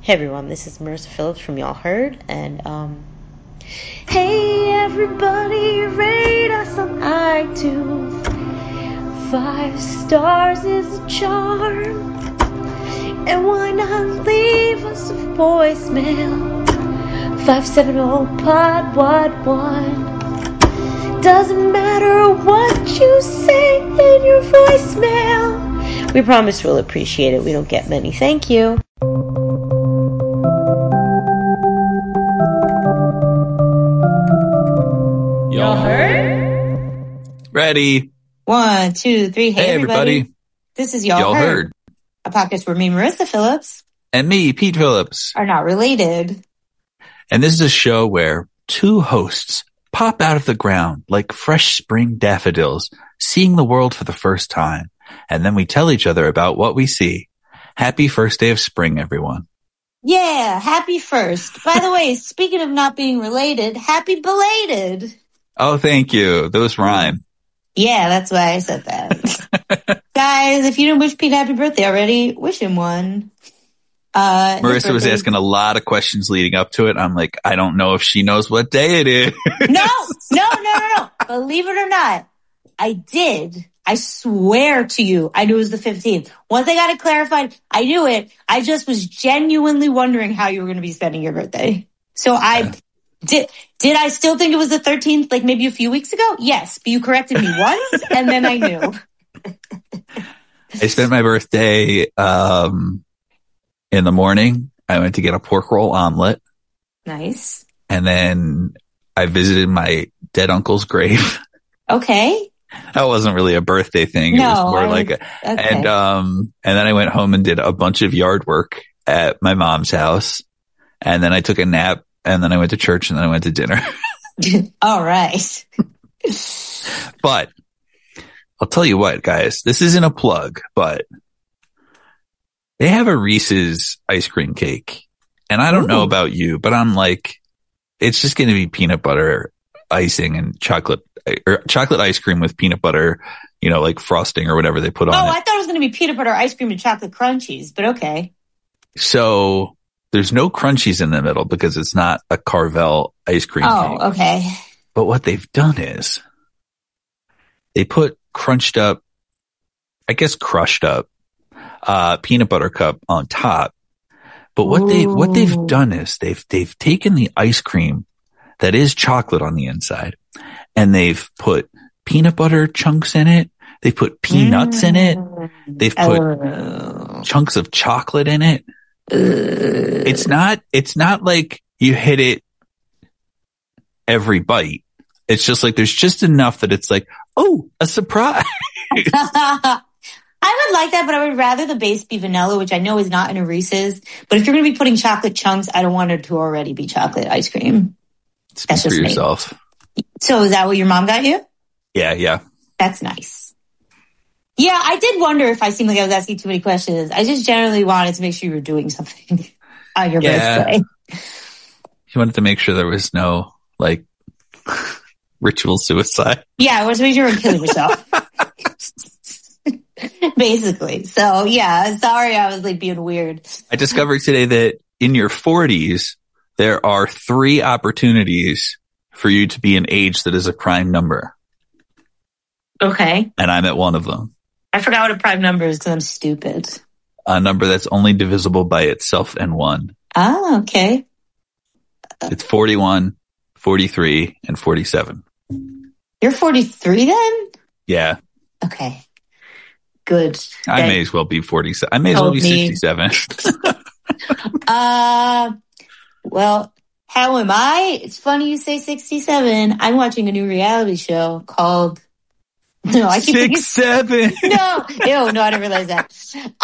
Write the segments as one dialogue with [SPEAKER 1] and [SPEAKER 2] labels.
[SPEAKER 1] Hey everyone, this is Marissa Phillips from Y'all Heard, and hey everybody, rate us on iTunes. 5 stars is a charm, and why not leave us a voicemail? 570-POD-WAD-1. Doesn't matter what you say in your voicemail. We promise we'll appreciate it. We don't get many. Thank you.
[SPEAKER 2] Y'all heard?
[SPEAKER 3] Ready.
[SPEAKER 4] 1, 2, 3. Hey,
[SPEAKER 3] everybody.
[SPEAKER 4] This is Y'all Heard, a podcast where me, Marissa Phillips,
[SPEAKER 3] and me, Pete Phillips,
[SPEAKER 4] are not related.
[SPEAKER 3] And this is a show where two hosts pop out of the ground like fresh spring daffodils, seeing the world for the first time. And then we tell each other about what we see. Happy first day of spring, everyone.
[SPEAKER 4] Yeah, happy first. By the way, speaking of not being related, happy belated.
[SPEAKER 3] Oh, thank you. Those rhyme.
[SPEAKER 4] Yeah, that's why I said that. Guys, if you didn't wish Pete happy birthday already, wish him one.
[SPEAKER 3] Marissa was asking a lot of questions leading up to it. I'm like, I don't know if she knows what day it is.
[SPEAKER 4] No. Believe it or not, I did. I swear to you, I knew it was the 15th. Once I got it clarified, I knew it. I just was genuinely wondering how you were going to be spending your birthday. So Did I still think it was the 13th, like maybe a few weeks ago? Yes, but you corrected me once, and then I knew.
[SPEAKER 3] I spent my birthday in the morning. I went to get a pork roll omelet.
[SPEAKER 4] Nice.
[SPEAKER 3] And then I visited my dead uncle's grave.
[SPEAKER 4] Okay.
[SPEAKER 3] That wasn't really a birthday thing.
[SPEAKER 4] No,
[SPEAKER 3] it was more like and then I went home and did a bunch of yard work at my mom's house. And then I took a nap. And then I went to church, and then I went to dinner.
[SPEAKER 4] All right.
[SPEAKER 3] But I'll tell you what, guys, this isn't a plug, but they have a Reese's ice cream cake. And I don't know about you, but I'm like, it's just going to be peanut butter icing and chocolate ice cream with peanut butter, like frosting or whatever they put on it.
[SPEAKER 4] I thought it was going to be peanut butter ice cream and chocolate crunchies, but okay.
[SPEAKER 3] So there's no crunchies in the middle because it's not a Carvel ice cream cake.
[SPEAKER 4] Oh, okay.
[SPEAKER 3] But what they've done is they put crushed up peanut butter cup on top. But what they've done is they've taken the ice cream that is chocolate on the inside, and they've put peanut butter chunks in it. They've put peanuts in it. They've put chunks of chocolate in it. It's not like you hit it every bite. It's just like there's just enough that it's like, oh, a surprise.
[SPEAKER 4] I would like that, but I would rather the base be vanilla, which I know is not in a Reese's. But if you're going to be putting chocolate chunks, I don't want it to already be chocolate ice cream.
[SPEAKER 3] Speak for yourself.
[SPEAKER 4] So is that what your mom got you?
[SPEAKER 3] Yeah.
[SPEAKER 4] That's nice. Yeah, I did wonder if I seemed like I was asking too many questions. I just generally wanted to make sure you were doing something on your birthday.
[SPEAKER 3] You wanted to make sure there was no, ritual suicide.
[SPEAKER 4] Yeah, I wanted to make sure you were killing yourself. Basically. So, yeah, sorry I was, being weird.
[SPEAKER 3] I discovered today that in your 40s, there are 3 opportunities for you to be an age that is a prime number.
[SPEAKER 4] Okay.
[SPEAKER 3] And I'm at one of them.
[SPEAKER 4] I forgot what a prime number is because I'm stupid.
[SPEAKER 3] A number that's only divisible by itself and 1.
[SPEAKER 4] Ah, okay.
[SPEAKER 3] It's 41, 43, and 47.
[SPEAKER 4] You're 43 then?
[SPEAKER 3] Yeah.
[SPEAKER 4] Okay. Good.
[SPEAKER 3] I may as well be 47. I may as well be 67.
[SPEAKER 4] Well, how am I? It's funny you say 67. I'm watching a new reality show called... No, I keep
[SPEAKER 3] 6'7".
[SPEAKER 4] No, I didn't realize that.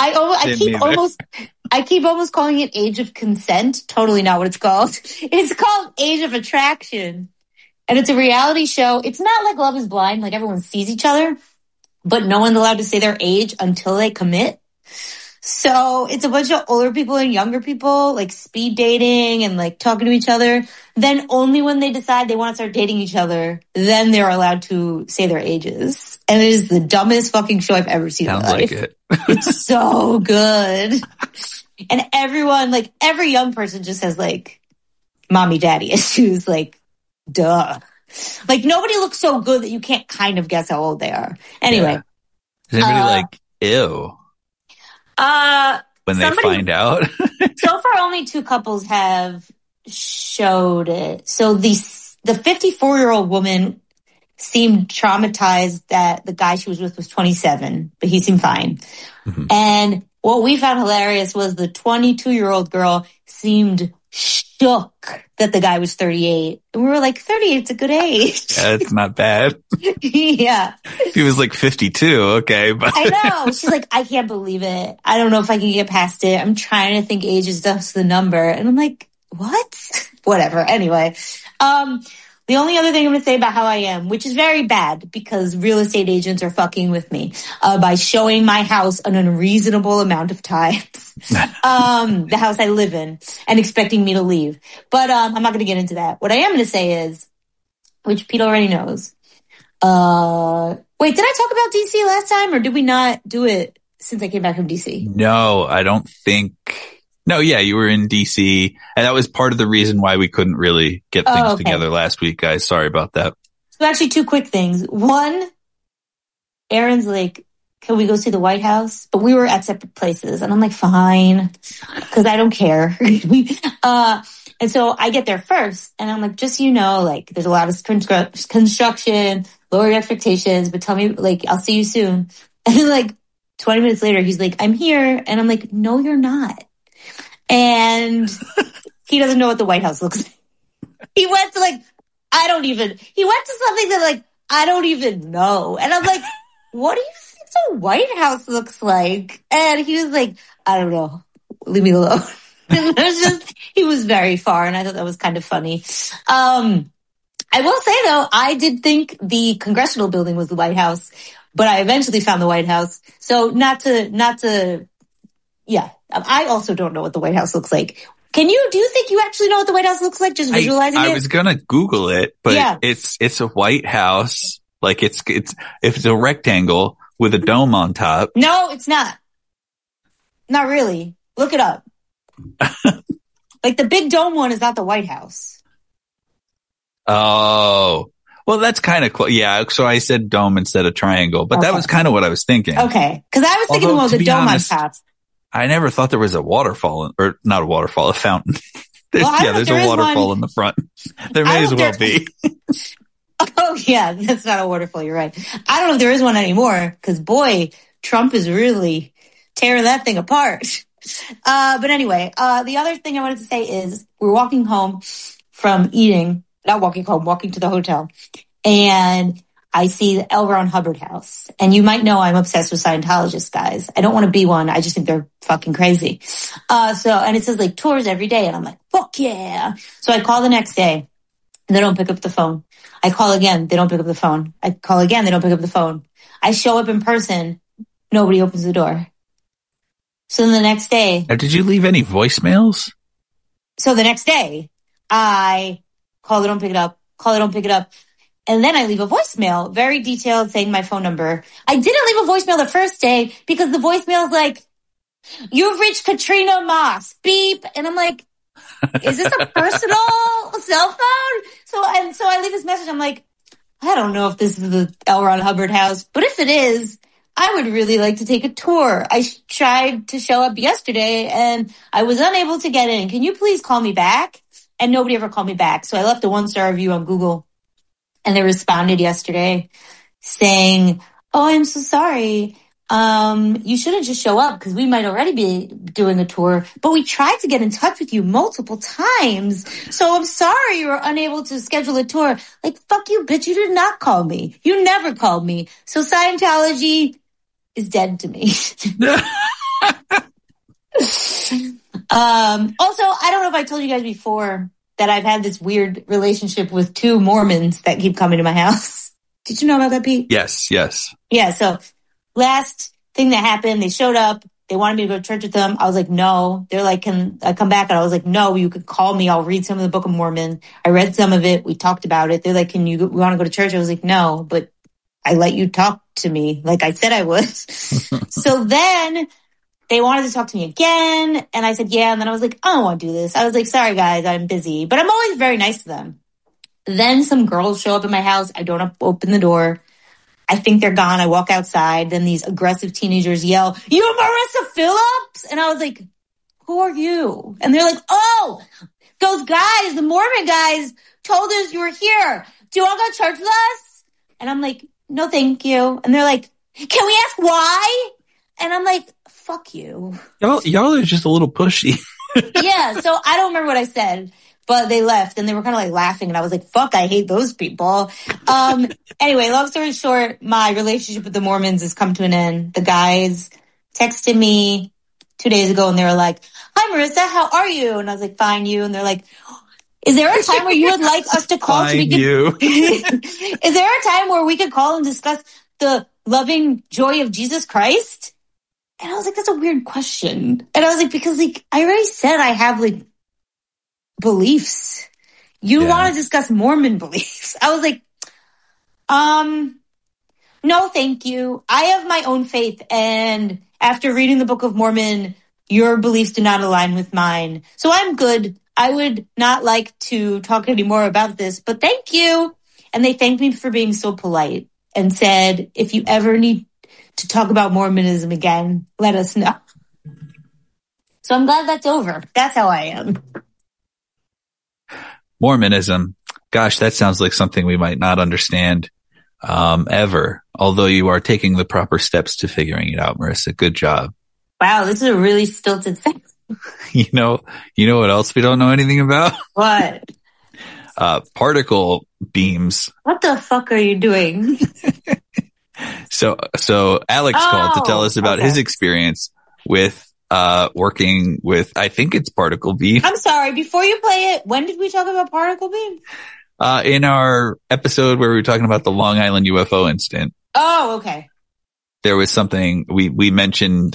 [SPEAKER 4] I keep almost calling it Age of Consent. Totally not what it's called. It's called Age of Attraction. And it's a reality show. It's not like Love is Blind, like everyone sees each other, but no one's allowed to say their age until they commit. So it's a bunch of older people and younger people, speed dating and talking to each other. Then only when they decide they want to start dating each other, then they're allowed to say their ages. And it is the dumbest fucking show I've ever seen in my life.
[SPEAKER 3] Sounds like it.
[SPEAKER 4] It's so good. And everyone, like every young person just has like mommy daddy issues. Like, duh. Like nobody looks so good that you can't kind of guess how old they are. Anyway.
[SPEAKER 3] Is anybody like, ew? When they find out?
[SPEAKER 4] So far, only 2 couples have showed it. So the 54-year-old woman seemed traumatized that the guy she was with was 27, but he seemed fine. Mm-hmm. And what we found hilarious was the 22-year-old girl seemed shook that the guy was 38. And we were like, 38's a good age.
[SPEAKER 3] Yeah, it's not bad.
[SPEAKER 4] Yeah.
[SPEAKER 3] He was like 52. Okay. But
[SPEAKER 4] I know. She's like, I can't believe it. I don't know if I can get past it. I'm trying to think age is just the number. And I'm like, what? Whatever. Anyway. The only other thing I'm going to say about how I am, which is very bad because real estate agents are fucking with me by showing my house an unreasonable amount of times, the house I live in, and expecting me to leave. But I'm not going to get into that. What I am going to say is, which Pete already knows. Wait, did I talk about DC last time, or did we not do it since I came back from DC?
[SPEAKER 3] No, I don't think. No, yeah, you were in DC, and that was part of the reason why we couldn't really get things together last week, guys. Sorry about that.
[SPEAKER 4] So actually 2 quick things. One, Aaron's like, can we go see the White House? But we were at separate places, and I'm like, fine, because I don't care. And so I get there first, and I'm like, just so you know, like, there's a lot of construction, lower your expectations, but tell me, like, I'll see you soon. And then, like, 20 minutes later, he's like, I'm here. And I'm like, no, you're not. And he doesn't know what the White House looks like. He went to he went to something that like, I don't even know. And I'm like, what do you think the White House looks like? And he was like, I don't know. Leave me alone. And it was just, he was very far. And I thought that was kind of funny. I will say though, I did think the congressional building was the White House, but I eventually found the White House. So yeah. I also don't know what the White House looks like. Do you think you actually know what the White House looks like? Just visualizing it?
[SPEAKER 3] I was going to Google it, but yeah. It's a White House. Like it's a rectangle with a dome on top.
[SPEAKER 4] No, it's not. Not really. Look it up. Like the big dome one is not the White House.
[SPEAKER 3] Oh, well, that's kind of close. Yeah. So I said dome instead of triangle, but that was kind of what I was thinking.
[SPEAKER 4] Okay. Cause I was thinking it was a dome on top.
[SPEAKER 3] I never thought there was a waterfall, or not a waterfall, a fountain. There's a waterfall in the front. There may as well be.
[SPEAKER 4] Oh, yeah, that's not a waterfall. You're right. I don't know if there is one anymore, because boy, Trump is really tearing that thing apart. But anyway, the other thing I wanted to say is we're walking home from eating, not walking home, walking to the hotel, and I see the L. Ron Hubbard house. And you might know I'm obsessed with Scientologists, guys. I don't want to be one. I just think they're fucking crazy. And it says like tours every day. And I'm like, fuck yeah. So I call the next day. They don't pick up the phone. I call again. They don't pick up the phone. I call again. They don't pick up the phone. I show up in person. Nobody opens the door. So then the next day.
[SPEAKER 3] Now, did you leave any voicemails?
[SPEAKER 4] So the next day, I call. They don't pick it up. Call. They don't pick it up. And then I leave a voicemail, very detailed, saying my phone number. I didn't leave a voicemail the first day because the voicemail's like, you've reached Katrina Moss, beep. And I'm like, is this a personal cell phone? So I leave this message. I'm like, I don't know if this is the L. Ron Hubbard house, but if it is, I would really like to take a tour. I tried to show up yesterday and I was unable to get in. Can you please call me back? And nobody ever called me back. So I left a 1-star review on Google. And they responded yesterday saying, oh, I'm so sorry. You shouldn't just show up because we might already be doing a tour, but we tried to get in touch with you multiple times. So I'm sorry you were unable to schedule a tour. Like, fuck you, bitch. You did not call me. You never called me. So Scientology is dead to me. Also, I don't know if I told you guys before that I've had this weird relationship with 2 Mormons that keep coming to my house. Did you know about that, Pete?
[SPEAKER 3] Yes.
[SPEAKER 4] Yeah, so last thing that happened, they showed up. They wanted me to go to church with them. I was like, no. They're like, can I come back? And I was like, no, you could call me. I'll read some of the Book of Mormon. I read some of it. We talked about it. They're like, we want to go to church? I was like, no, but I let you talk to me like I said I would. So then they wanted to talk to me again. And I said, yeah. And then I was like, I don't want to do this. I was like, sorry, guys, I'm busy. But I'm always very nice to them. Then some girls show up at my house. I don't open the door. I think they're gone. I walk outside. Then these aggressive teenagers yell, "You Marissa Phillips?" And I was like, who are you? And they're like, oh, those guys, the Mormon guys, told us you were here. Do you want to go to church with us? And I'm like, no, thank you. And they're like, can we ask why? And I'm like, fuck you.
[SPEAKER 3] Y'all are just a little pushy.
[SPEAKER 4] Yeah, so I don't remember what I said. But they left, and they were kind of like laughing, and I was like, fuck, I hate those people. Anyway, long story short, my relationship with the Mormons has come to an end. The guys texted me 2 days ago, and they were like, hi, Marissa, how are you? And I was like, fine, you. And they're like, is there a time where you would like us to call?
[SPEAKER 3] Fine, you.
[SPEAKER 4] Is there a time where we could call and discuss the loving joy of Jesus Christ? And I was like, that's a weird question. And I was like, because like I already said I have like beliefs. You want to discuss Mormon beliefs? I was like, no, thank you. I have my own faith, and after reading the Book of Mormon, your beliefs do not align with mine. So I'm good. I would not like to talk anymore about this, but thank you. And they thanked me for being so polite and said, if you ever need to talk about Mormonism again, let us know. So I'm glad that's over. That's how I am.
[SPEAKER 3] Mormonism. Gosh, that sounds like something we might not understand ever. Although you are taking the proper steps to figuring it out, Marissa. Good job.
[SPEAKER 4] Wow, this is a really stilted sentence.
[SPEAKER 3] You know what else we don't know anything about?
[SPEAKER 4] What?
[SPEAKER 3] Particle beams.
[SPEAKER 4] What the fuck are you doing?
[SPEAKER 3] So Alex called to tell us about his experience with working with, I think it's particle beam.
[SPEAKER 4] I'm sorry, before you play it, when did we talk about particle beam?
[SPEAKER 3] In our episode where we were talking about the Long Island UFO incident.
[SPEAKER 4] Oh, okay.
[SPEAKER 3] There was something we mentioned,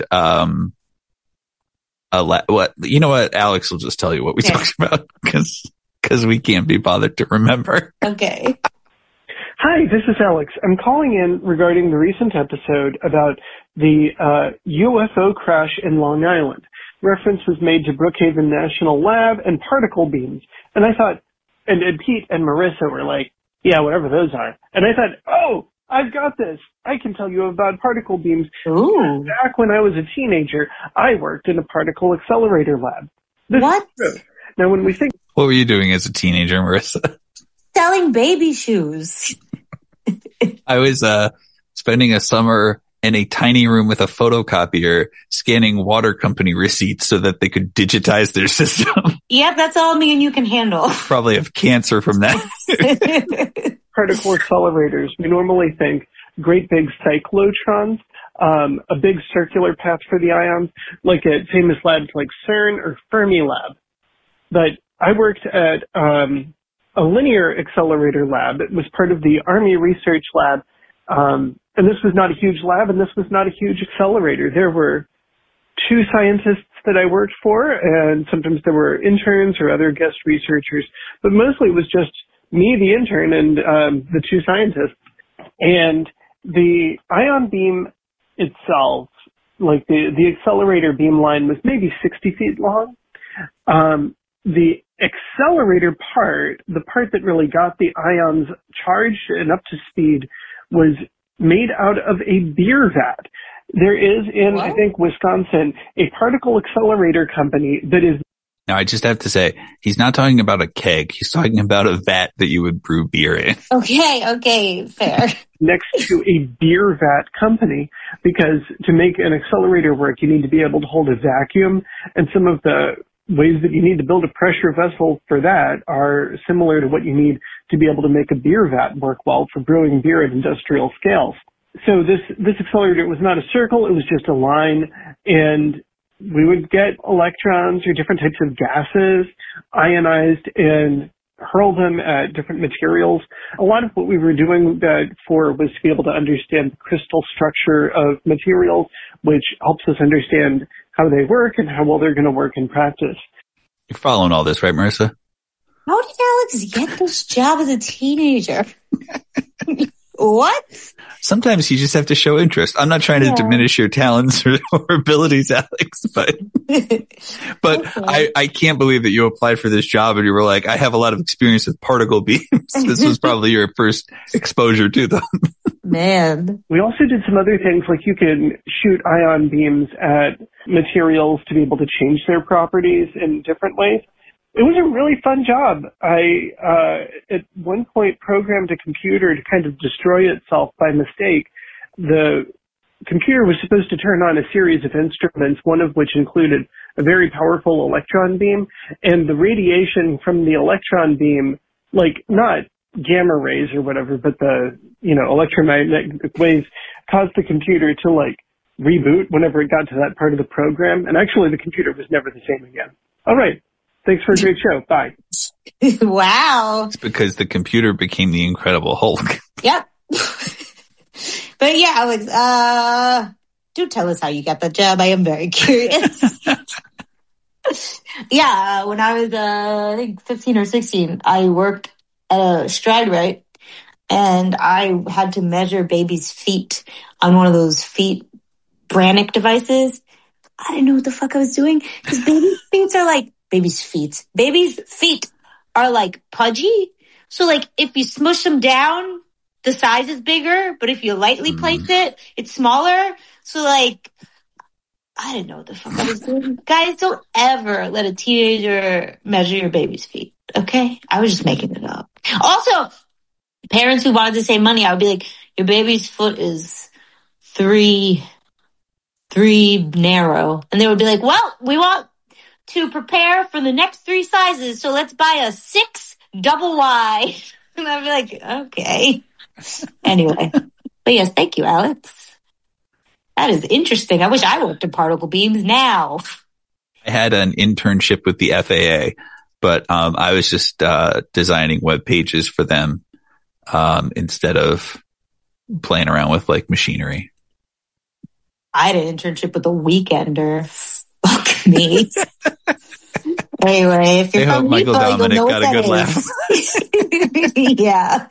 [SPEAKER 3] what, you know what? Alex will just tell you what we talked about because we can't be bothered to remember.
[SPEAKER 4] Okay.
[SPEAKER 5] Hi, this is Alex. I'm calling in regarding the recent episode about the UFO crash in Long Island. Reference was made to Brookhaven National Lab and particle beams. And I thought, and Pete and Marissa were like, yeah, whatever those are. And I thought, oh, I've got this. I can tell you about particle beams.
[SPEAKER 4] Ooh.
[SPEAKER 5] Back when I was a teenager, I worked in a particle accelerator lab.
[SPEAKER 4] What?
[SPEAKER 5] Now, when we think...
[SPEAKER 3] What were you doing as a teenager, Marissa?
[SPEAKER 4] Selling baby shoes.
[SPEAKER 3] I was spending a summer in a tiny room with a photocopier scanning water company receipts so that they could digitize their system.
[SPEAKER 4] Yep, that's all me and you can handle.
[SPEAKER 3] Probably have cancer from that.
[SPEAKER 5] Particle accelerators, we normally think great big cyclotrons, a big circular path for the ions, like at famous labs like CERN or Fermilab. But I worked at a linear accelerator lab. It was part of the Army Research Lab. And this was not a huge lab, and this was not a huge accelerator. There were 2 scientists that I worked for, and sometimes there were interns or other guest researchers. But mostly it was just me, the intern, and the 2 scientists. And the ion beam itself, like the accelerator beam line, was maybe 60 feet long. The accelerator part, the part that really got the ions charged and up to speed, was made out of a beer vat. There is in, I think, Wisconsin, a particle accelerator company that is...
[SPEAKER 3] Now, I just have to say, he's not talking about a keg. He's talking about a vat that you would brew beer in.
[SPEAKER 4] Okay, fair.
[SPEAKER 5] Next to a beer vat company, because to make an accelerator work, you need to be able to hold a vacuum, and some of the ways that you need to build a pressure vessel for that are similar to what you need to be able to make a beer vat work well for brewing beer at industrial scales. So this accelerator was not a circle, it was just a line, and we would get electrons or different types of gases ionized and hurl them at different materials. A lot of what we were doing that for was to be able to understand the crystal structure of materials, which helps us understand how they work and how well they're going to work in practice.
[SPEAKER 3] You're following all this, right, Marissa?
[SPEAKER 4] How did Alex get this job as a teenager? What?
[SPEAKER 3] Sometimes you just have to show interest. I'm not trying to diminish your talents or abilities, Alex, but
[SPEAKER 4] Okay.
[SPEAKER 3] I can't believe that you applied for this job and you were like, I have a lot of experience with particle beams. This was probably your first exposure to them.
[SPEAKER 4] Man.
[SPEAKER 5] We also did some other things, like you can shoot ion beams at materials to be able to change their properties in different ways. It was a really fun job. I, at one point, programmed a computer to kind of destroy itself by mistake. The computer was supposed to turn on a series of instruments, one of which included a very powerful electron beam, and the radiation from the electron beam, like not gamma rays or whatever, but the, electromagnetic waves caused the computer to like reboot whenever it got to that part of the program. And actually the computer was never the same again. All right. Thanks for a great show. Bye.
[SPEAKER 4] Wow.
[SPEAKER 3] It's because the computer became the Incredible Hulk.
[SPEAKER 4] Yep. But yeah, Alex, do tell us how you got that job. I am very curious. Yeah, when I was, I think 15 or 16, I worked at a Stride Rite, and I had to measure babies' feet on one of those feet Brannick devices. I didn't know what the fuck I was doing, because babies' feet are like pudgy. So like if you smush them down, the size is bigger, but if you lightly place it, it's smaller. So like, I didn't know what the fuck I was doing. Guys, don't ever let a teenager measure your baby's feet. Okay? I was just making it up. Also, parents who wanted to save money, I would be like, your baby's foot is three narrow. And they would be like, well, we want to prepare for the next 3 sizes, so let's buy a 6 double Y. And I'd be like, okay. Anyway. But yes, thank you, Alex. That is interesting. I wish I worked in particle beams now.
[SPEAKER 3] I had an internship with the FAA, but I was just designing web pages for them instead of playing around with like machinery.
[SPEAKER 4] I had an internship with a Weekender. Fuck me. Anyway, if you're
[SPEAKER 3] I hope
[SPEAKER 4] from
[SPEAKER 3] Michael
[SPEAKER 4] Meatball,
[SPEAKER 3] Dominic
[SPEAKER 4] you'll know
[SPEAKER 3] got a good
[SPEAKER 4] what
[SPEAKER 3] laugh.
[SPEAKER 4] that is. Yeah.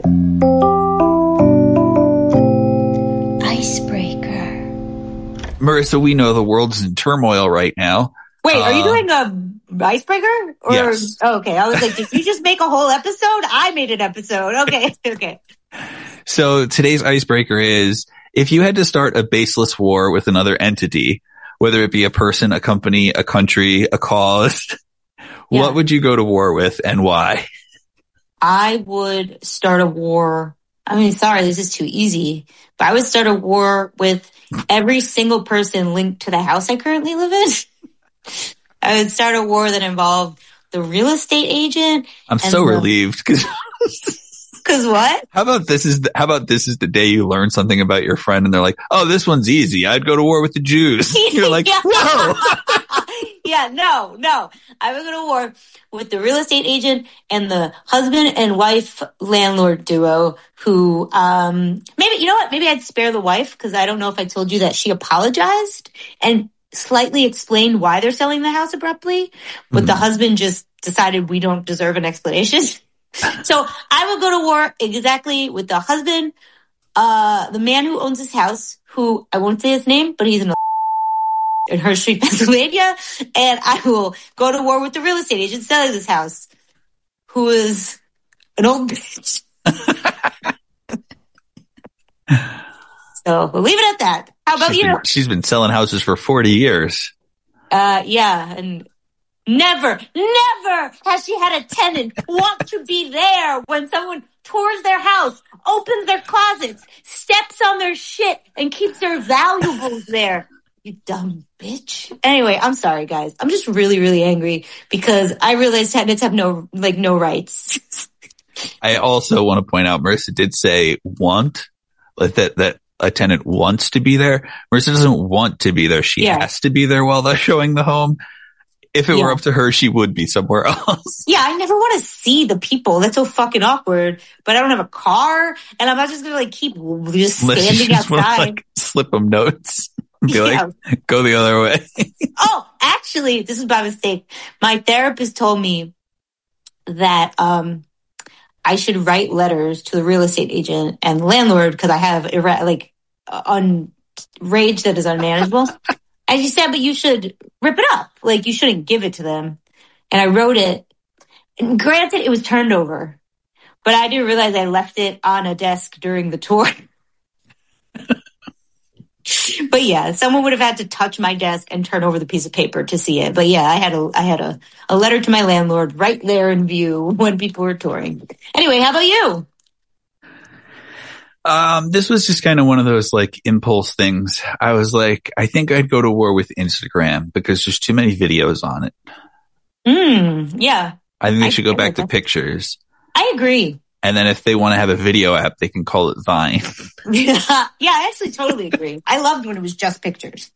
[SPEAKER 1] Icebreaker.
[SPEAKER 3] Marissa, we know the world's in turmoil right now.
[SPEAKER 4] Wait, are you doing a icebreaker? Or,
[SPEAKER 3] Yes.
[SPEAKER 4] Oh, okay. I was like, did you just make a whole episode? I made an episode. Okay. Okay.
[SPEAKER 3] So today's icebreaker is, if you had to start a baseless war with another entity, whether it be a person, a company, a country, a cause, what would you go to war with and why?
[SPEAKER 4] I would start a war. I mean, sorry, this is too easy, but I would start a war with every single person linked to the house I currently live in. I would start a war that involved the real estate agent.
[SPEAKER 3] I'm so relieved because
[SPEAKER 4] what?
[SPEAKER 3] How about this is the day you learn something about your friend and they're like, oh, this one's easy. I'd go to war with the Jews. You're like, whoa.
[SPEAKER 4] Yeah, no. I would go to war with the real estate agent and the husband and wife landlord duo who, maybe, you know what? Maybe I'd spare the wife, because I don't know if I told you that she apologized and slightly explained why they're selling the house abruptly, but the husband just decided we don't deserve an explanation. So I would go to war exactly with the husband, the man who owns this house, who I won't say his name, but he's in Hurst Street, Pennsylvania. And I will go to war with the real estate agent selling this house, who is an old bitch. So we'll leave it at that. How about you?
[SPEAKER 3] She's been selling houses for 40 years.
[SPEAKER 4] Yeah, and never has she had a tenant want to be there when someone tours their house, opens their closets, steps on their shit, and keeps their valuables there. You dumb bitch. Anyway, I'm sorry, guys. I'm just really, really angry because I realize tenants have no rights.
[SPEAKER 3] I also want to point out, Marissa did say want, like that a tenant wants to be there. Marissa doesn't want to be there. She has to be there while they're showing the home. If it were up to her, she would be somewhere else.
[SPEAKER 4] Yeah, I never want to see the people. That's so fucking awkward. But I don't have a car, and I'm not just going to keep just standing outside.
[SPEAKER 3] Slip them notes. Be like, go the other way.
[SPEAKER 4] Oh, actually, this is by mistake. My therapist told me that I should write letters to the real estate agent and landlord because I have rage that is unmanageable. And she said, but you should rip it up. Like, you shouldn't give it to them. And I wrote it. And granted, it was turned over. But I didn't realize I left it on a desk during the tour. But yeah, someone would have had to touch my desk and turn over the piece of paper to see it. But yeah, I had a letter to my landlord right there in view when people were touring. Anyway, how about you?
[SPEAKER 3] This was just kind of one of those like impulse things. I was like, I think I'd go to war with Instagram because there's too many videos on it.
[SPEAKER 4] Yeah.
[SPEAKER 3] I think they should go back to pictures.
[SPEAKER 4] I agree.
[SPEAKER 3] And then if they want to have a video app, they can call it Vine.
[SPEAKER 4] Yeah, I actually totally agree. I loved when it was just pictures.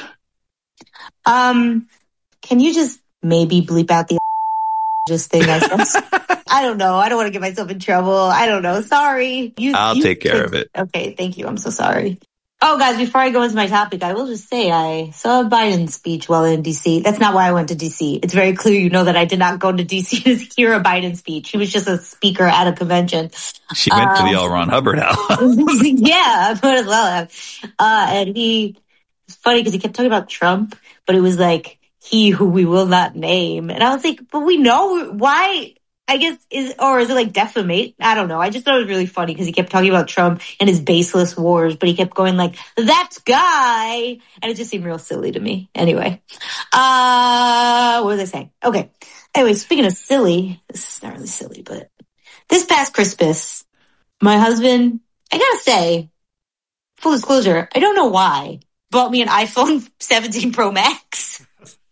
[SPEAKER 4] Can you just maybe bleep out the just thing I said? I don't know. I don't want to get myself in trouble. I don't know. Sorry.
[SPEAKER 3] I'll take care of it.
[SPEAKER 4] Okay, thank you. I'm so sorry. Oh, guys, before I go into my topic, I will just say I saw a Biden speech while in D.C. That's not why I went to D.C. It's very clear you know that I did not go to D.C. to hear a Biden speech. He was just a speaker at a convention.
[SPEAKER 3] She went to the L. Ron Hubbard house.
[SPEAKER 4] Yeah, I might as well have. And it's funny because he kept talking about Trump, but it was like, he who we will not name. And I was like, but we know why... I guess, is it like defamate? I don't know. I just thought it was really funny because he kept talking about Trump and his baseless wars, but he kept going like, that guy. And it just seemed real silly to me. Anyway, what was I saying? Okay. Anyway, speaking of silly, this is not really silly, but this past Christmas, my husband, I gotta say, full disclosure, I don't know why, bought me an iPhone 17 Pro Max.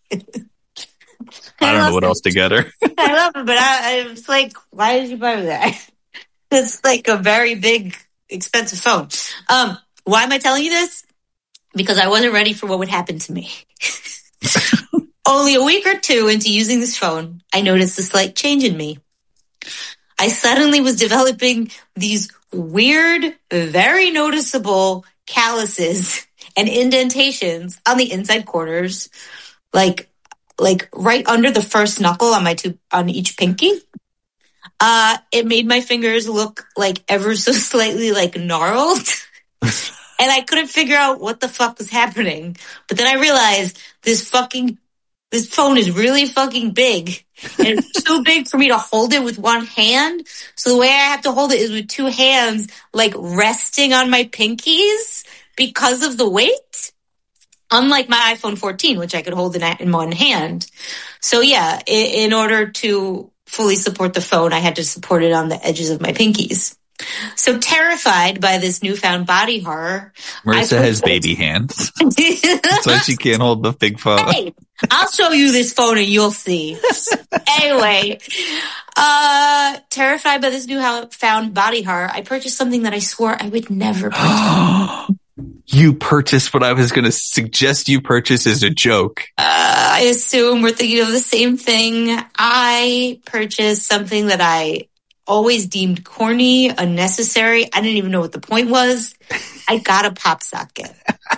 [SPEAKER 3] I don't know what else to get her.
[SPEAKER 4] I love it, but I was like, why did you buy me that? It's like a very big, expensive phone. Why am I telling you this? Because I wasn't ready for what would happen to me. Only a week or two into using this phone, I noticed a slight change in me. I suddenly was developing these weird, very noticeable calluses and indentations on the inside corners, like right under the first knuckle on each pinky. It made my fingers look like ever so slightly like gnarled. And I couldn't figure out what the fuck was happening. But then I realized this phone is really fucking big. And it's too big for me to hold it with one hand. So the way I have to hold it is with two hands, like resting on my pinkies because of the weight. Unlike my iPhone 14, which I could hold in one hand. So yeah, in order to fully support the phone, I had to support it on the edges of my pinkies. So terrified by this newfound body horror.
[SPEAKER 3] Marissa has baby hands. That's why she can't hold the big phone.
[SPEAKER 4] Hey, I'll show you this phone and you'll see. Anyway, terrified by this newfound body horror, I purchased something that I swore I would never purchase.
[SPEAKER 3] You purchased what I was going to suggest you purchase as a joke.
[SPEAKER 4] I assume we're thinking of the same thing. I purchased something that I always deemed corny, unnecessary. I didn't even know what the point was. I got a pop socket.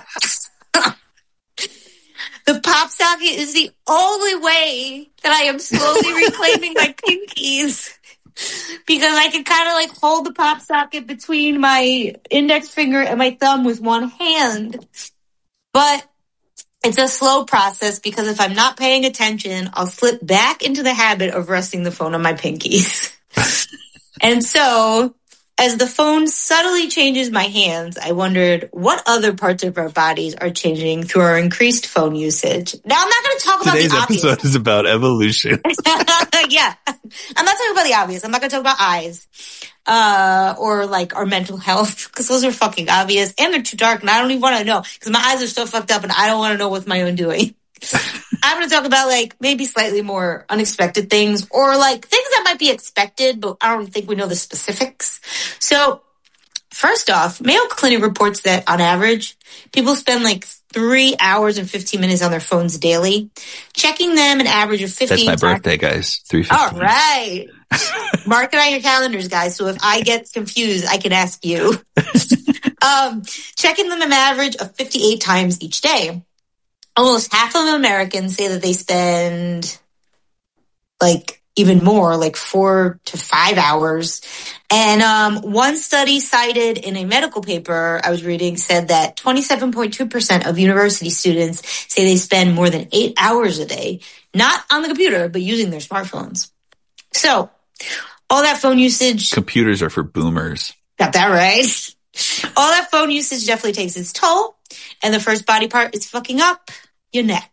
[SPEAKER 4] The pop socket is the only way that I am slowly reclaiming my pinkies. Because I can kind of like hold the pop socket between my index finger and my thumb with one hand. But it's a slow process because if I'm not paying attention, I'll slip back into the habit of resting the phone on my pinkies. And so as the phone subtly changes my hands, I wondered what other parts of our bodies are changing through our increased phone usage. Now, I'm not going to talk about the obvious.
[SPEAKER 3] Today's episode is about evolution.
[SPEAKER 4] Yeah. I'm not talking about the obvious. I'm not going to talk about eyes or like our mental health because those are fucking obvious and they're too dark and I don't even want to know because my eyes are so fucked up and I don't want to know what's my own doing. I'm going to talk about like maybe slightly more unexpected things or like things that might be expected, but I don't think we know the specifics. So first off, Mayo Clinic reports that on average, people spend like 3 hours and 15 minutes on their phones daily, checking them an average of 15
[SPEAKER 3] That's my birthday, guys. 3:15.
[SPEAKER 4] All right. Mark it on your calendars, guys. So if I get confused, I can ask you. Checking them an average of 58 times each day. Almost half of Americans say that they spend like even more, like 4 to 5 hours. And one study cited in a medical paper I was reading said that 27.2% of university students say they spend more than 8 hours a day, not on the computer, but using their smartphones. So all that phone usage.
[SPEAKER 3] Computers are for boomers.
[SPEAKER 4] Got that right. All that phone usage definitely takes its toll. And the first body part is fucking up your neck.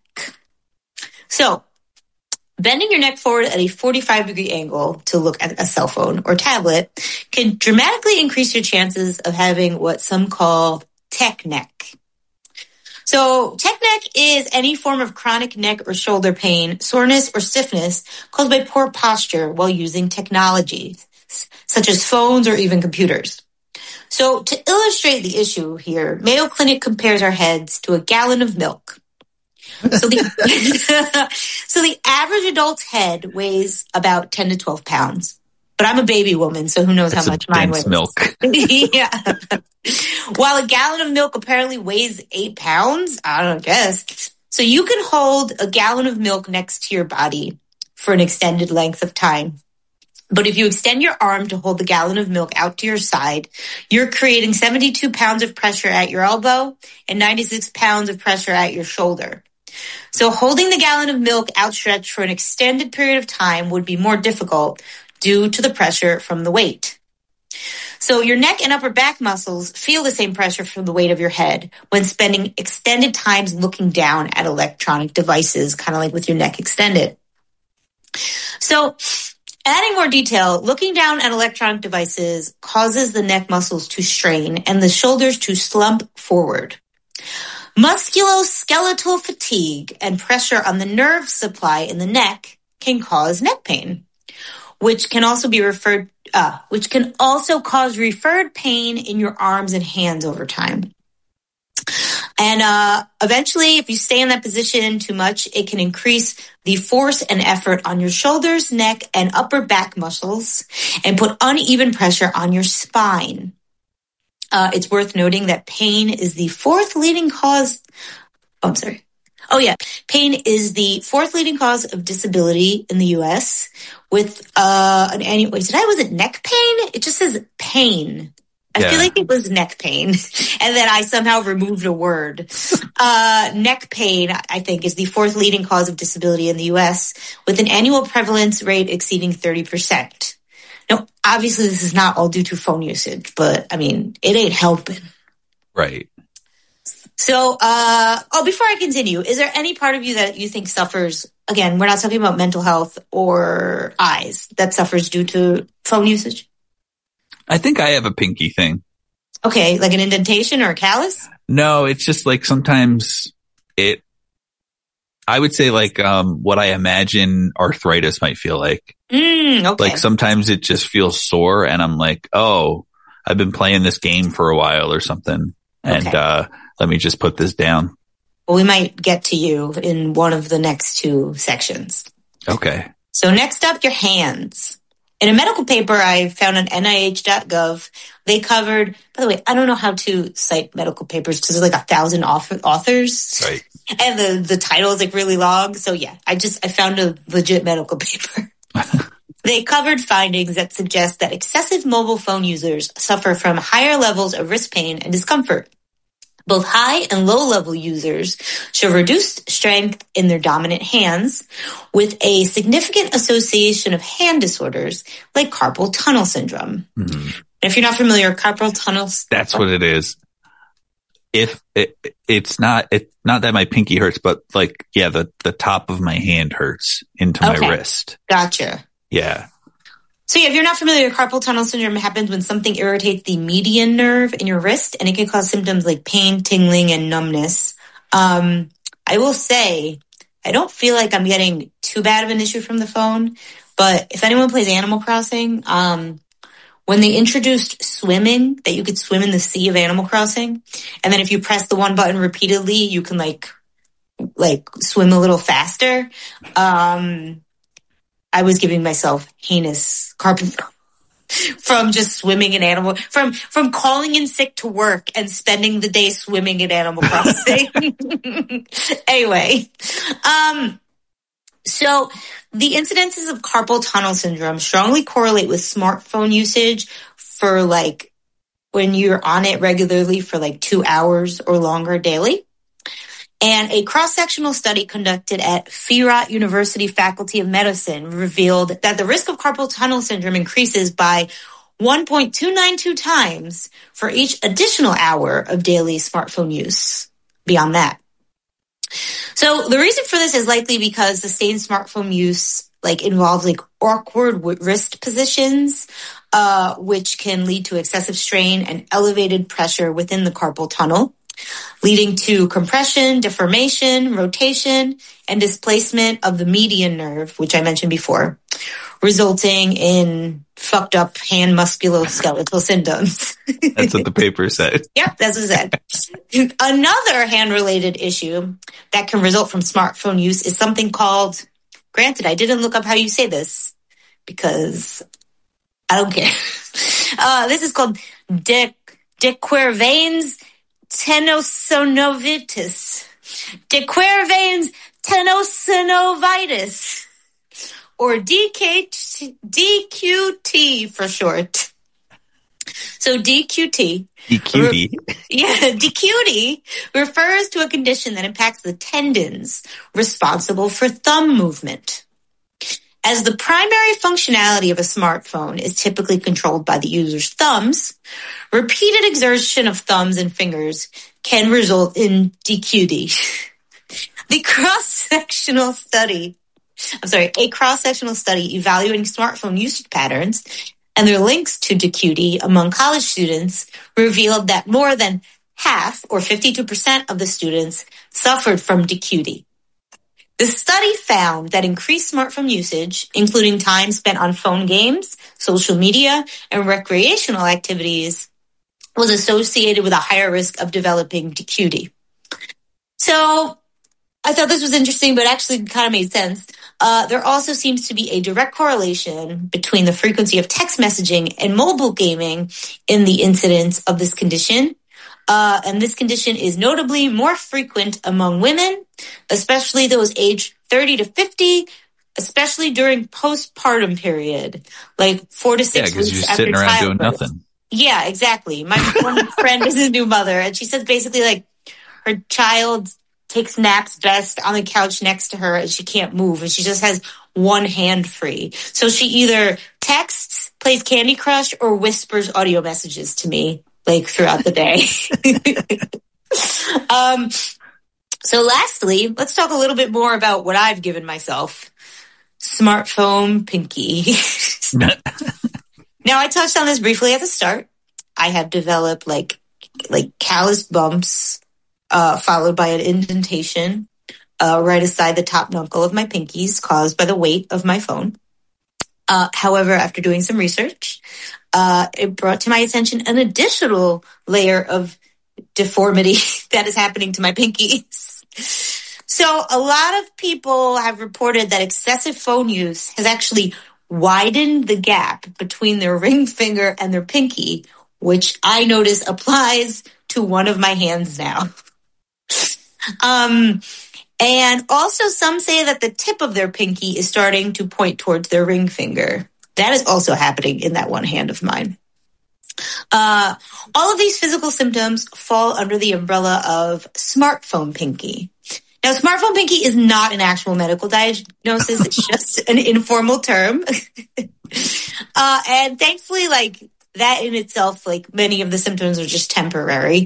[SPEAKER 4] So bending your neck forward at a 45-degree angle to look at a cell phone or tablet can dramatically increase your chances of having what some call tech neck. So tech neck is any form of chronic neck or shoulder pain, soreness, or stiffness caused by poor posture while using technology, such as phones or even computers. So to illustrate the issue here, Mayo Clinic compares our heads to a gallon of milk. So the average adult's head weighs about 10 to 12 pounds. But I'm a baby woman, so who knows how much mine weighs.
[SPEAKER 3] Milk.
[SPEAKER 4] Yeah. While a gallon of milk apparently weighs 8 pounds, I don't guess. So you can hold a gallon of milk next to your body for an extended length of time. But if you extend your arm to hold the gallon of milk out to your side, you're creating 72 pounds of pressure at your elbow and 96 pounds of pressure at your shoulder. So holding the gallon of milk outstretched for an extended period of time would be more difficult due to the pressure from the weight. So your neck and upper back muscles feel the same pressure from the weight of your head when spending extended times looking down at electronic devices, kind of like with your neck extended. So adding more detail, looking down at electronic devices causes the neck muscles to strain and the shoulders to slump forward. Musculoskeletal fatigue and pressure on the nerve supply in the neck can cause neck pain, which can also cause referred pain in your arms and hands over time. And eventually, if you stay in that position too much, it can increase the force and effort on your shoulders, neck, and upper back muscles and put uneven pressure on your spine. It's worth noting that pain is the fourth leading cause. Pain is the fourth leading cause of disability in the U.S. with an annual. Was it neck pain? It just says pain. I feel like it was neck pain, and then I somehow removed a word. Neck pain, I think, is the fourth leading cause of disability in the U.S. with an annual prevalence rate exceeding 30%. Now, obviously, this is not all due to phone usage, but, I mean, it ain't helping.
[SPEAKER 3] Right.
[SPEAKER 4] So, before I continue, is there any part of you that you think suffers, again, we're not talking about mental health or eyes, that suffers due to phone usage?
[SPEAKER 3] I think I have a pinky thing.
[SPEAKER 4] Okay, like an indentation or a callus?
[SPEAKER 3] No, it's just like sometimes I would say like what I imagine arthritis might feel like.
[SPEAKER 4] Okay.
[SPEAKER 3] Like sometimes it just feels sore and I'm like, oh, I've been playing this game for a while or something. And let me just put this down.
[SPEAKER 4] Well, we might get to you in one of the next two sections.
[SPEAKER 3] Okay.
[SPEAKER 4] So next up, your hands. In a medical paper I found on NIH.gov, they covered, by the way, I don't know how to cite medical papers because there's like 1,000 authors.
[SPEAKER 3] Right.
[SPEAKER 4] And the title is like really long. So yeah, I found a legit medical paper. They covered findings that suggest that excessive mobile phone users suffer from higher levels of wrist pain and discomfort. Both high and low level users show reduced strength in their dominant hands with a significant association of hand disorders like carpal tunnel syndrome. Mm-hmm. If you're not familiar, carpal tunnel syndrome.
[SPEAKER 3] That's what it is. It's not that my pinky hurts, but like, yeah, the top of my hand hurts into my wrist.
[SPEAKER 4] Gotcha.
[SPEAKER 3] Yeah.
[SPEAKER 4] So yeah, if you're not familiar, carpal tunnel syndrome happens when something irritates the median nerve in your wrist, and it can cause symptoms like pain, tingling, and numbness. I will say, I don't feel like I'm getting too bad of an issue from the phone, but if anyone plays Animal Crossing, when they introduced swimming, that you could swim in the sea of Animal Crossing, and then if you press the one button repeatedly, you can like swim a little faster. I was giving myself heinous carpal from just swimming in Animal, from calling in sick to work and spending the day swimming in Animal Crossing. Anyway, so the incidences of carpal tunnel syndrome strongly correlate with smartphone usage for like when you're on it regularly for like 2 hours or longer daily. And a cross-sectional study conducted at Firat University Faculty of Medicine revealed that the risk of carpal tunnel syndrome increases by 1.292 times for each additional hour of daily smartphone use beyond that. So the reason for this is likely because sustained smartphone use involves awkward wrist positions, which can lead to excessive strain and elevated pressure within the carpal tunnel, leading to compression, deformation, rotation, and displacement of the median nerve, which I mentioned before, resulting in fucked up hand musculoskeletal symptoms.
[SPEAKER 3] That's what the paper said.
[SPEAKER 4] Yep, that's what it said. Another hand-related issue that can result from smartphone use is something called, granted, I didn't look up how you say this because I don't care. This is called de Quervain's tenosynovitis. De Quervain's tenosynovitis, or DQT for short. So DQT. DQT refers to a condition that impacts the tendons responsible for thumb movement. As the primary functionality of a smartphone is typically controlled by the user's thumbs, repeated exertion of thumbs and fingers can result in DQT. A cross-sectional study evaluating smartphone usage patterns and their links to DQT among college students revealed that more than half, or 52% of the students, suffered from DQT. The study found that increased smartphone usage, including time spent on phone games, social media, and recreational activities, was associated with a higher risk of developing DQT. So I thought this was interesting, but actually kind of made sense. There also seems to be a direct correlation between the frequency of text messaging and mobile gaming in the incidence of this condition. And this condition is notably more frequent among women, especially those aged 30 to 50, especially during postpartum period, like 4 to 6 weeks
[SPEAKER 3] you're
[SPEAKER 4] after
[SPEAKER 3] sitting around
[SPEAKER 4] childbirth.
[SPEAKER 3] doing nothing.
[SPEAKER 4] Yeah, exactly. My one friend is a new mother, and she says basically her child takes naps best on the couch next to her, and she can't move, and she just has one hand free. So she either texts, plays Candy Crush, or whispers audio messages to me throughout the day. So lastly, let's talk a little bit more about what I've given myself. Smartphone pinky. Now, I touched on this briefly at the start. I have developed callus bumps, followed by an indentation right aside the top knuckle of my pinkies caused by the weight of my phone. However, after doing some research, it brought to my attention an additional layer of deformity that is happening to my pinkies. So a lot of people have reported that excessive phone use has actually widened the gap between their ring finger and their pinky, which I notice applies to one of my hands now. And also some say that the tip of their pinky is starting to point towards their ring finger. That is also happening in that one hand of mine. All of these physical symptoms fall under the umbrella of smartphone pinky. Now, smartphone pinky is not an actual medical diagnosis. It's just an informal term. And thankfully, that in itself, many of the symptoms are just temporary.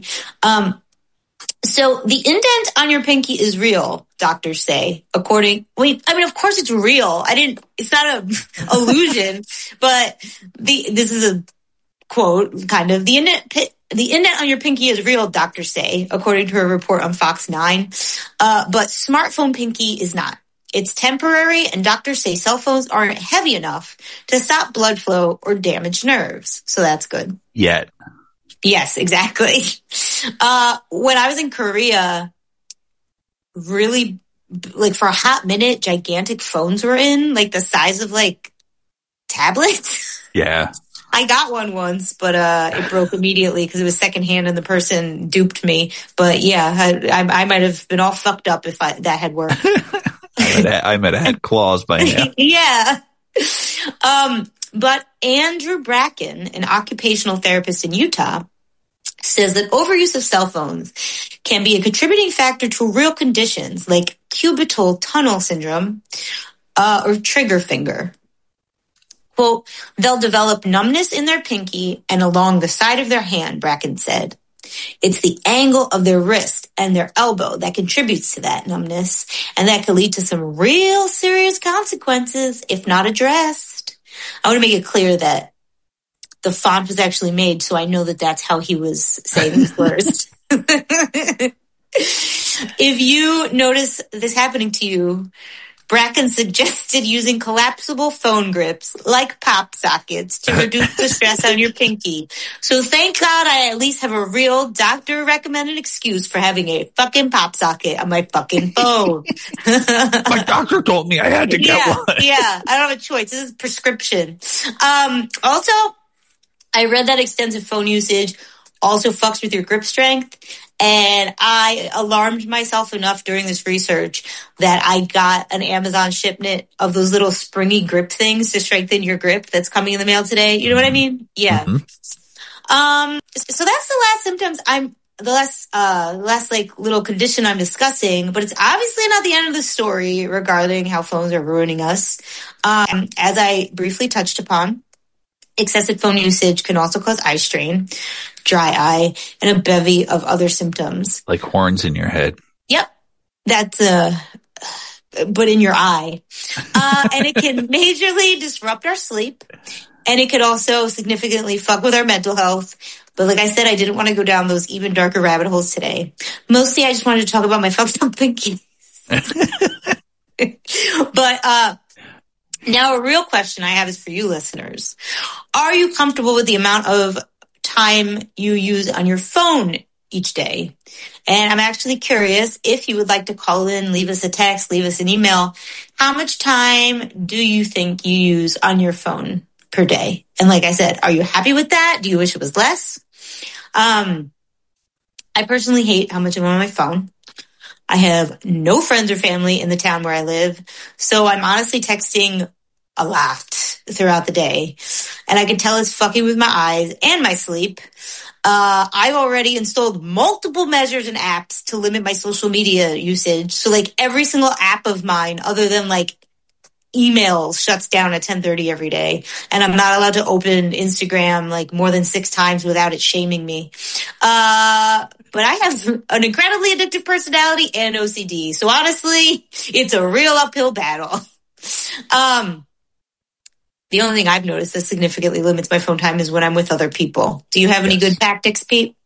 [SPEAKER 4] So the indent on your pinky is real, doctors say, of course it's real. It's not an illusion, but this is a quote, kind of. The indent on your pinky is real, doctors say, according to a report on Fox 9. But smartphone pinky is not. It's temporary, and doctors say cell phones aren't heavy enough to stop blood flow or damage nerves. So that's good.
[SPEAKER 3] Yet.
[SPEAKER 4] Yes, exactly. When I was in Korea, really, for a hot minute, gigantic phones were in, the size of, tablets.
[SPEAKER 3] Yeah.
[SPEAKER 4] I got one once, but it broke immediately because it was secondhand and the person duped me. But yeah, I might have been all fucked up if that had worked.
[SPEAKER 3] I I might have had claws by now.
[SPEAKER 4] Yeah. But Andrew Bracken, an occupational therapist in Utah, says that overuse of cell phones can be a contributing factor to real conditions like cubital tunnel syndrome or trigger finger. Quote, they'll develop numbness in their pinky and along the side of their hand, Bracken said. It's the angle of their wrist and their elbow that contributes to that numbness, and that could lead to some real serious consequences if not addressed. I want to make it clear that the font was actually made, so I know that that's how he was saying these words. If you notice this happening to you, Bracken suggested using collapsible phone grips like pop sockets to reduce the stress on your pinky. So thank God I at least have a real doctor-recommended excuse for having a fucking pop socket on my fucking phone.
[SPEAKER 3] My doctor told me I had to get one.
[SPEAKER 4] Yeah, I don't have a choice. This is prescription. Also, I read that extensive phone usage also fucks with your grip strength. And I alarmed myself enough during this research that I got an Amazon shipment of those little springy grip things to strengthen your grip that's coming in the mail today. You know what I mean? Yeah. Mm-hmm. So that's the last symptoms the last like little condition I'm discussing, but it's obviously not the end of the story regarding how phones are ruining us. As I briefly touched upon, excessive phone usage can also cause eye strain, dry eye, and a bevy of other symptoms.
[SPEAKER 3] Like horns in your head.
[SPEAKER 4] Yep. That's, but in your eye. And it can majorly disrupt our sleep. And it could also significantly fuck with our mental health. But like I said, I didn't want to go down those even darker rabbit holes today. Mostly I just wanted to talk about my fucked up pinkies. But, now, a real question I have is for you listeners. Are you comfortable with the amount of time you use on your phone each day? And I'm actually curious if you would like to call in, leave us a text, leave us an email. How much time do you think you use on your phone per day? And like I said, are you happy with that? Do you wish it was less? I personally hate how much I'm on my phone. I have no friends or family in the town where I live, so I'm honestly texting a lot throughout the day, and I can tell it's fucking with my eyes and my sleep. I've already installed multiple measures and apps to limit my social media usage, so like every single app of mine other than like email shuts down at 10:30 every day, and I'm not allowed to open Instagram like more than 6 times without it shaming me. But I have an incredibly addictive personality and OCD. So honestly, it's a real uphill battle. The only thing I've noticed that significantly limits my phone time is when I'm with other people. Do you have any good tactics, Pete?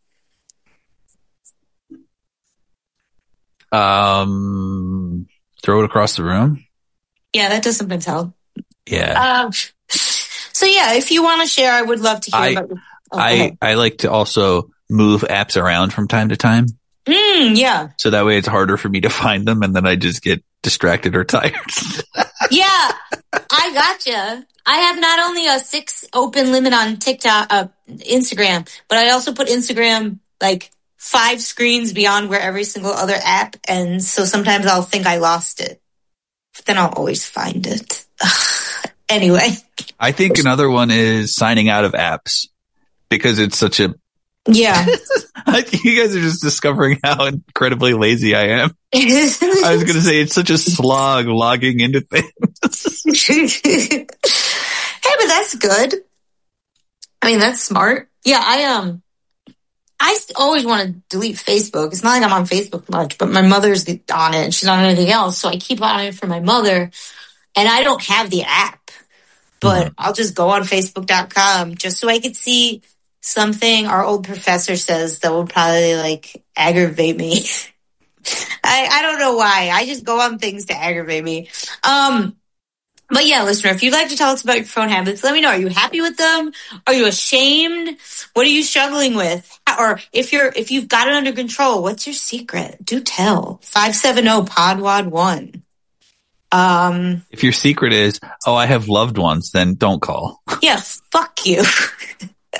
[SPEAKER 3] Throw it across the room.
[SPEAKER 4] Yeah, that does sometimes help.
[SPEAKER 3] Yeah.
[SPEAKER 4] So yeah, if you want to share, I would love to hear about your...
[SPEAKER 3] I like to also move apps around from time to time.
[SPEAKER 4] Yeah.
[SPEAKER 3] So that way it's harder for me to find them, and then I just get distracted or tired.
[SPEAKER 4] Yeah, I gotcha. I have not only a 6 open limit on Instagram, but I also put Instagram like 5 screens beyond where every single other app. And so sometimes I'll think I lost it, but then I'll always find it. Anyway.
[SPEAKER 3] I think another one is signing out of apps because it's such a...
[SPEAKER 4] Yeah.
[SPEAKER 3] You guys are just discovering how incredibly lazy I am. I was going to say it's such a slog logging into things.
[SPEAKER 4] Hey, but that's good. I mean, that's smart. Yeah, I always want to delete Facebook. It's not like I'm on Facebook much, but my mother's on it and she's on anything else. So I keep on it for my mother, and I don't have the app, but I'll just go on Facebook.com just so I could see something our old professor says that will probably like aggravate me. I don't know why. I just go on things to aggravate me. But yeah, listener, if you'd like to tell us about your phone habits, let me know. Are you happy with them? Are you ashamed? What are you struggling with? Or if you've got it under control, what's your secret? Do tell. 570-PODWAD1.
[SPEAKER 3] If your secret is, I have loved ones, then don't call.
[SPEAKER 4] Yeah, fuck you.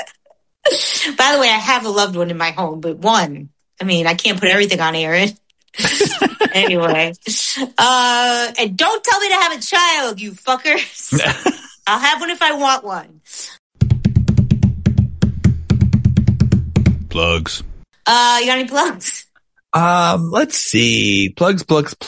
[SPEAKER 4] By the way, I have a loved one in my home, but one. I mean, I can't put everything on air. Anyway. And don't tell me to have a child, you fuckers. I'll have one if I want one.
[SPEAKER 3] Plugs.
[SPEAKER 4] You got any plugs?
[SPEAKER 3] Let's see. Plugs.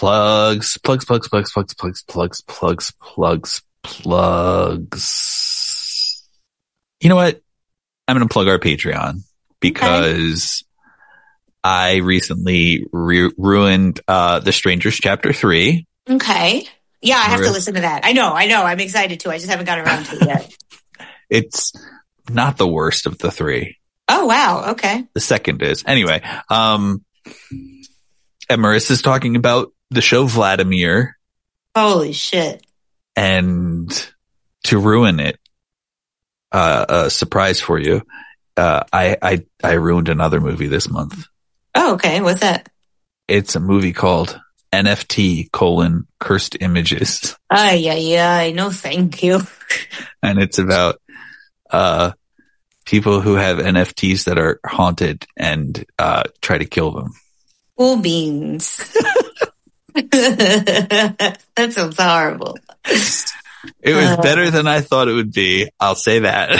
[SPEAKER 3] You know what? I'm going to plug our Patreon because I recently ruined The Strangers Chapter 3.
[SPEAKER 4] Okay. Yeah, I have to listen to that. I know. I'm excited too. I just haven't gotten around to it yet.
[SPEAKER 3] It's not the worst of the three.
[SPEAKER 4] Oh, wow. Okay.
[SPEAKER 3] The second is. Anyway, and Marissa's talking about the show Vladimir.
[SPEAKER 4] Holy shit.
[SPEAKER 3] And to ruin it, a surprise for you, I ruined another movie this month.
[SPEAKER 4] Oh, okay. What's that?
[SPEAKER 3] It's a movie called NFT: Cursed Images.
[SPEAKER 4] Ay, no thank you.
[SPEAKER 3] And it's about people who have NFTs that are haunted and try to kill them.
[SPEAKER 4] Cool beans. That sounds horrible.
[SPEAKER 3] It was better than I thought it would be. I'll say that.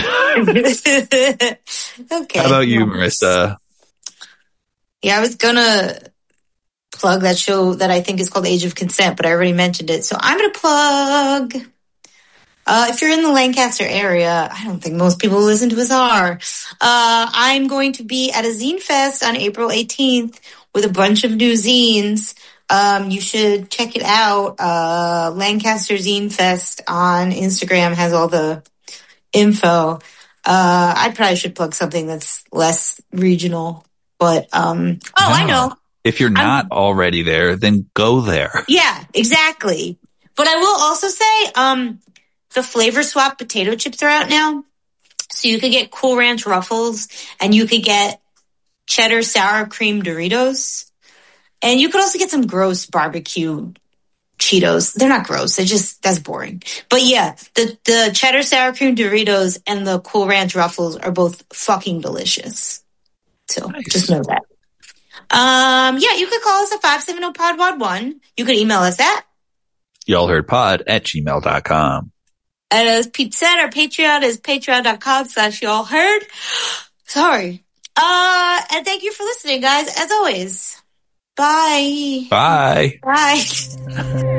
[SPEAKER 4] Okay.
[SPEAKER 3] How about you, Marissa?
[SPEAKER 4] Yeah, I was gonna plug that show that I think is called Age of Consent, but I already mentioned it. So I'm gonna plug, if you're in the Lancaster area, I don't think most people who listen to us are. I'm going to be at a zine fest on April 18th with a bunch of new zines. You should check it out. Lancaster Zine Fest on Instagram has all the info. I probably should plug something that's less regional, but, I know.
[SPEAKER 3] If you're not already there, then go there.
[SPEAKER 4] Yeah, exactly. But I will also say, the Flavor Swap potato chips are out now. So you could get Cool Ranch Ruffles and you could get cheddar sour cream Doritos. And you could also get some gross barbecue Cheetos. They're not gross. That's boring. But yeah, the cheddar sour cream Doritos and the Cool Ranch Ruffles are both fucking delicious. So Just know that. Yeah, you could call us at 570-POD-WOD1. You could email us at
[SPEAKER 3] y'allheardpod@gmail.com.
[SPEAKER 4] And as Pete said, our Patreon is patreon.com/y'allheard. Sorry. And thank you for listening, guys, as always. Bye.
[SPEAKER 3] Bye.
[SPEAKER 4] Bye.